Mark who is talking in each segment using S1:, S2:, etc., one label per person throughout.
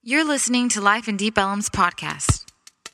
S1: You're listening to Life in Deep Ellum's podcast.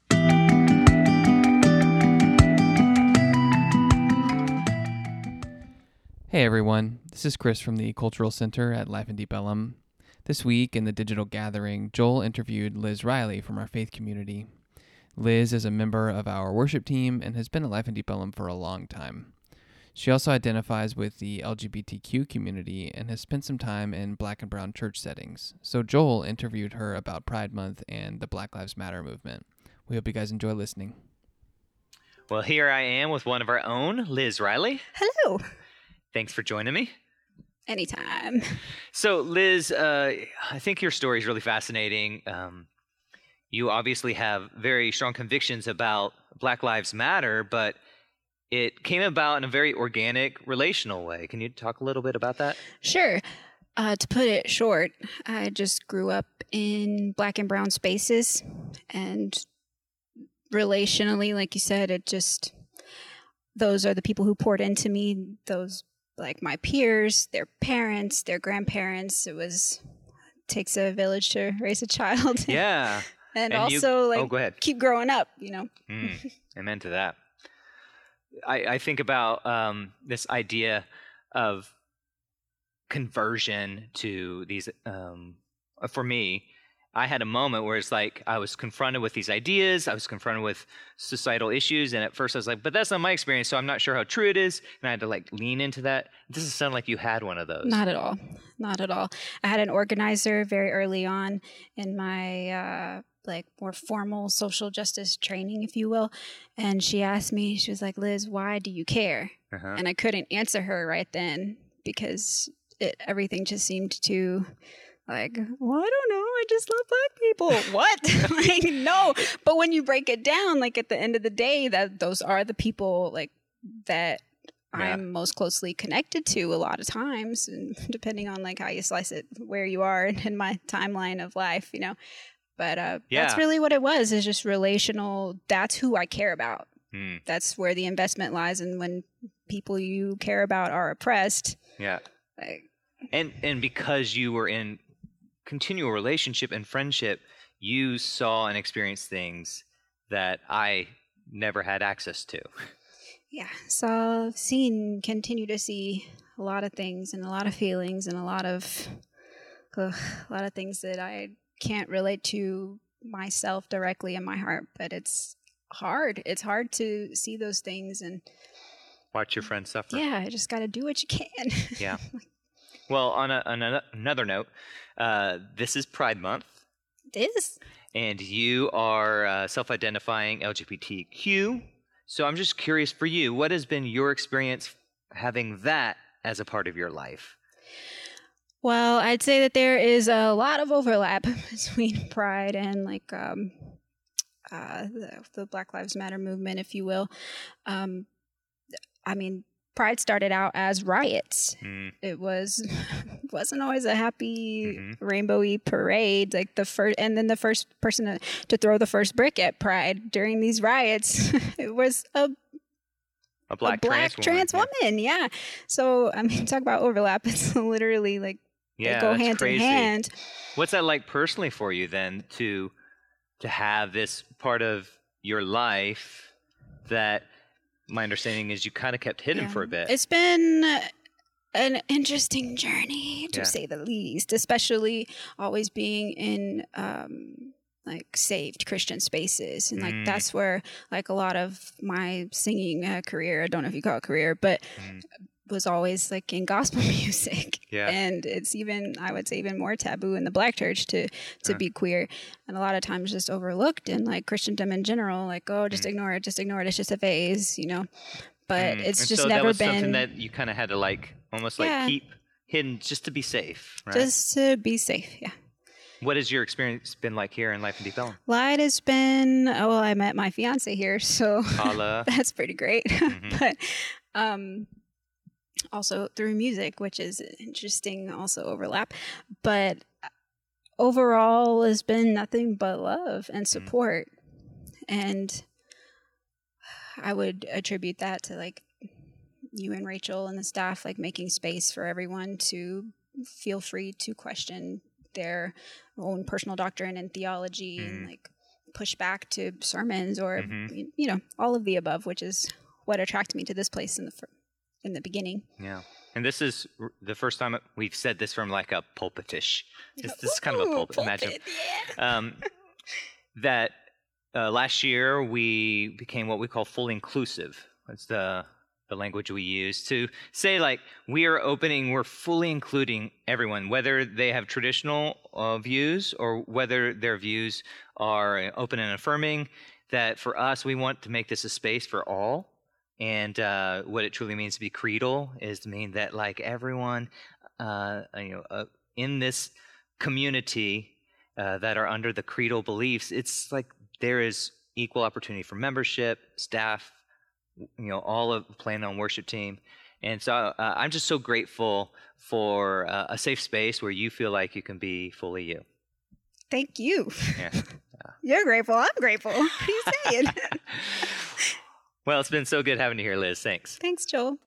S2: Hey everyone, this is Chris from the Cultural Center at Life in Deep Ellum. This week in the digital gathering, Joel interviewed Liz Riley from our faith community. Liz is a member of our worship team and has been at Life in Deep Ellum for a long time. She also identifies with the LGBTQ community and has spent some time in Black and brown church settings. So Joel interviewed her about Pride Month and the Black Lives Matter movement. We hope you guys enjoy listening.
S3: Well, here I am with one of our own, Liz Riley.
S4: Hello.
S3: Thanks for joining me.
S4: Anytime.
S3: So, Liz, I think your story is really fascinating. You obviously have very strong convictions about Black Lives Matter, but it came about in a very organic, relational way. Can you talk a little bit about that?
S4: Sure. To put it short, I just grew up in Black and brown spaces, and relationally, like you said, those are the people who poured into me. Those, like my peers, their parents, their grandparents. Takes a village to raise a child.
S3: Yeah.
S4: and also,
S3: go ahead.
S4: Keep growing up, you know.
S3: Amen to that. I think about this idea of conversion to these, for me, I had a moment where it's like I was confronted with these ideas, I was confronted with societal issues, and at first I was like, but that's not my experience, so I'm not sure how true it is, and I had to lean into that. It doesn't sound like you had one of those.
S4: Not at all. Not at all. I had an organizer very early on in my more formal social justice training, if you will. And she asked me, she was like, Liz, why do you care? Uh-huh. And I couldn't answer her right then because everything just seemed to well, I don't know. I just love Black people. What? No. But when you break it down, at the end of the day, those are the people that I'm most closely connected to a lot of times, and depending on how you slice it, where you are in my timeline of life, you know. But that's really what it was, is just relational. That's who I care about. That's where the investment lies. And when people you care about are oppressed.
S3: Yeah. And because you were in continual relationship and friendship, you saw and experienced things that I never had access to.
S4: Yeah. So I've continue to see a lot of things and a lot of feelings and a lot of things that I can't relate to myself directly in my heart, but it's hard. It's hard to see those things and
S3: watch your friends suffer.
S4: Yeah, I just got to do what you can.
S3: Yeah. Well, on another note, this is Pride Month.
S4: It is.
S3: And you are self-identifying LGBTQ. So I'm just curious for you, what has been your experience having that as a part of your life?
S4: Well, I'd say that there is a lot of overlap between Pride and the Black Lives Matter movement, if you will. Pride started out as riots. It wasn't always a happy rainbowy parade. The first person to throw the first brick at Pride during these riots, it was a black trans woman. Yeah. So talk about overlap. It's literally they go hand in hand.
S3: What's that like personally for you then to have this part of your life that my understanding is you kind of kept hidden for a bit?
S4: It's been an interesting journey, to say the least, especially always being in saved Christian spaces. And that's where a lot of my singing career, I don't know if you call it career, but was always in gospel music.
S3: Yeah.
S4: And it's I would say even more taboo in the Black church to be queer, and a lot of times just overlooked in Christendom in general, just ignore it, it's just a phase, you know. But it's
S3: and
S4: just
S3: so
S4: never
S3: that was
S4: been
S3: something that you kind of had to almost keep hidden just to be safe, right?
S4: Just to be safe, yeah.
S3: What has your experience been like here in Life in Deep Ellum?
S4: It has been, I met my fiance here, so that's pretty great. But also through music, which is interesting, also overlap. But overall has been nothing but love and support. And I would attribute that to you and Rachel and the staff making space for everyone to feel free to question their own personal doctrine and theology and like push back to sermons or, you know, all of the above, which is what attracted me to this place in the beginning.
S3: Yeah. And this is the first time we've said this from like a pulpitish. This is kind of a pulpit. Imagine that last year we became what we call fully inclusive. That's the language we use to say like we're fully including everyone, whether they have traditional views or whether their views are open and affirming. That for us, we want to make this a space for all. And what it truly means to be creedal is to mean that like everyone in this community that are under the creedal beliefs, it's like there is equal opportunity for membership, staff, you know, all of playing on worship team. And so I'm just so grateful for a safe space where you feel like you can be fully you.
S4: Thank you.
S3: Yeah.
S4: You're grateful. I'm grateful. What are you saying?
S3: Well, it's been so good having you here, Liz. Thanks.
S4: Thanks, Joel.